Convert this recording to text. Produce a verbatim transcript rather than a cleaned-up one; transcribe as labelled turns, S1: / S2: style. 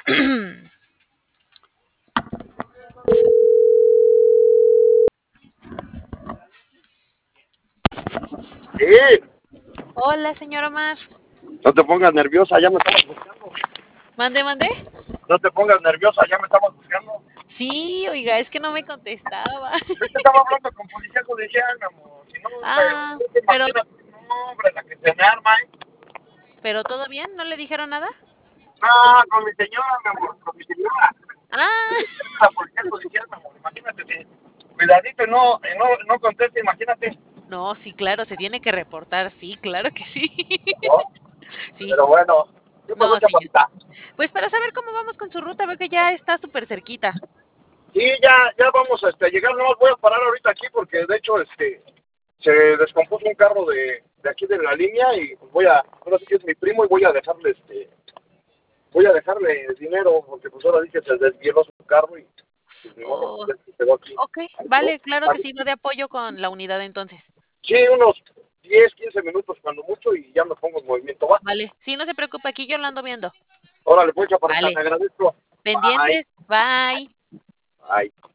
S1: Sí,
S2: Hola, señor Omar.
S1: no te pongas nerviosa, ya me estabas buscando.
S2: ¿Mande, mande?
S1: No te pongas nerviosa, ya me estabas buscando.
S2: Sí, oiga, es que no me contestaba.
S1: Es que estaba hablando con policía judicial, mi amor. Si no,
S2: Ah,
S1: hombre,
S2: pero,
S1: imagínate, no, hombre, la que se me arma, ¿eh?
S2: pero ¿todo bien? ¿No le dijeron nada?
S1: Ah, con mi señora, mi amor, con mi señora.
S2: Ah,
S1: La policía judicial, mi amor, imagínate, si cuidadito y no, y no, no conteste, imagínate.
S2: no, sí, claro, se tiene que reportar, sí, claro que sí.
S1: ¿No?
S2: Sí,
S1: Pero bueno, ¿qué pasó,
S2: no, señor.
S1: chaparrita?
S2: Pues para saber cómo vamos con su ruta, veo que ya está súper cerquita.
S1: Sí, ya, ya vamos este, a llegar, no voy a parar ahorita aquí porque de hecho este se descompuso un carro de, de aquí de la línea y pues voy a, ahora sí que es mi primo y voy a dejarle este, voy a dejarle dinero porque pues ahora sí que se desvieló su carro y pues mi modo
S2: Oh,
S1: pues se quedó aquí.
S2: ok,
S1: ¿No?
S2: vale, claro que sí, va de apoyo con la unidad entonces.
S1: Sí, unos diez quince minutos cuando mucho y ya me pongo en movimiento, va.
S2: Vale, sí, no se preocupe, aquí yo lo ando viendo.
S1: Órale, pues chaparrita, te
S2: Vale,
S1: agradezco. Bye,
S2: pendientes, bye.
S1: bye.